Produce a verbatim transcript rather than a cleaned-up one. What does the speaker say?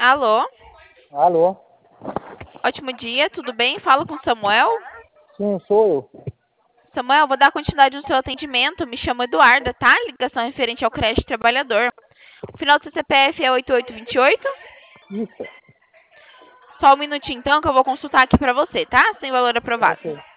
Alô, Alô? ótimo dia, tudo bem? Falo com Samuel. Sim, sou eu. Samuel, vou dar continuidade no seu atendimento. Me chamo Eduarda, tá? Ligação referente ao crédito trabalhador. O final do seu C P F é oito oito dois oito. Isso. Só um minutinho então que eu vou consultar aqui pra você, tá? Sem valor aprovado. Ok.